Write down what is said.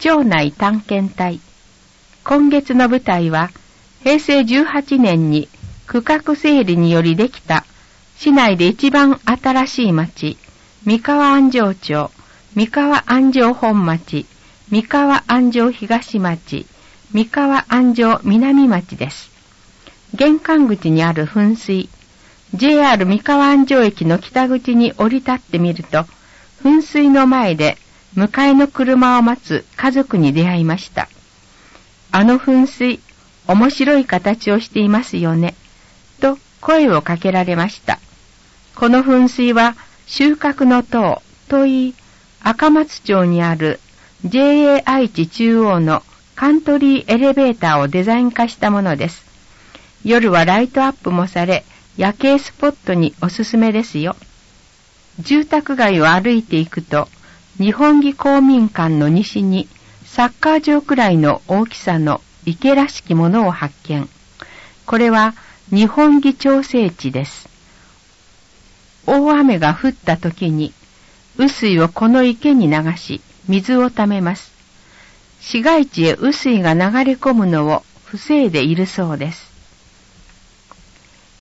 町内探検隊。今月の舞台は、平成18年に区画整理によりできた市内で一番新しい町、三河安城町、三河安城本町、三河安城東町、三河安城南町です。玄関口にある噴水、JR 三河安城駅の北口に降り立ってみると、噴水の前で迎えの車を待つ家族に出会いました。あの噴水、面白い形をしていますよね、と声をかけられました。この噴水は収穫の塔といい、赤松町にある JA 愛知中央のカントリーエレベーターをデザイン化したものです。夜はライトアップもされ、夜景スポットにおすすめですよ。住宅街を歩いていくと、日本木公民館の西にサッカー場くらいの大きさの池らしきものを発見。これは日本木調整池です。大雨が降った時に雨水をこの池に流し水をためます。市街地へ雨水が流れ込むのを防いでいるそうです。